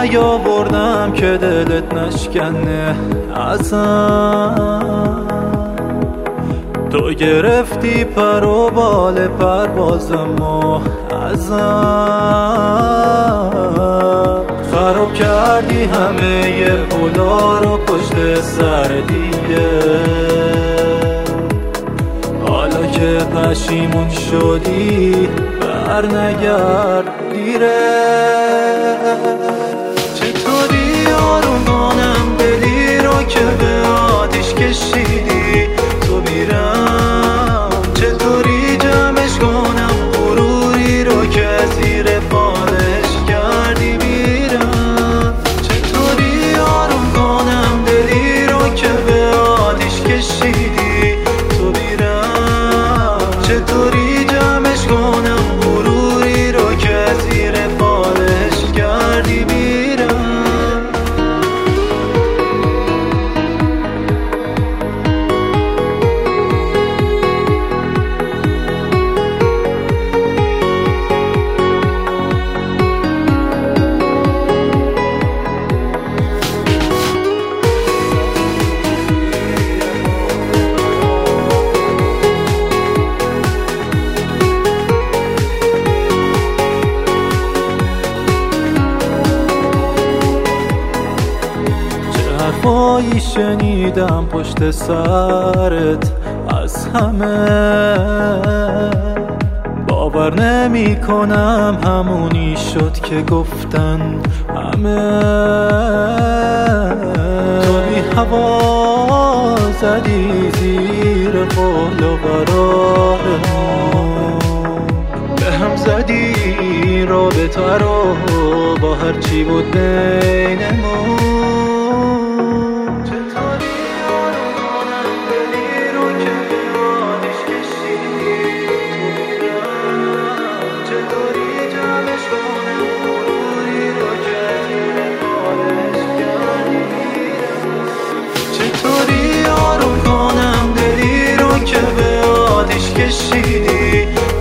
نیاوردم که دلت نشکنه ازم. تو گرفتی پر و بال پروازمو ازم. خراب کردی همه پولا رو پشت سر دیگه. حالا که پشیمون شدی بر نگرد دیره. چطوری آروم کنم دلی رو که به آتیش کشیدی تو بیرم؟ چطوری جمعش کنم غروری رو که زیر بالش کردی بیرم؟ چطوری آروم کنم دلی رو که به آتیش کشیدی تو بیرم؟ چطوری جمعش کنم غروری رو که زیر بالش کردی بیرم؟ حرفایی شنیدم پشت سرت از همه، باور نمی کنم همونی شد که گفتن همه. تو بی هوا زدی زیر قول و قرارمون، به هم زدی رابطه رو با هرچی بود بینمون. چطوری آروم کنم دلی رو که به آتیش کشیدی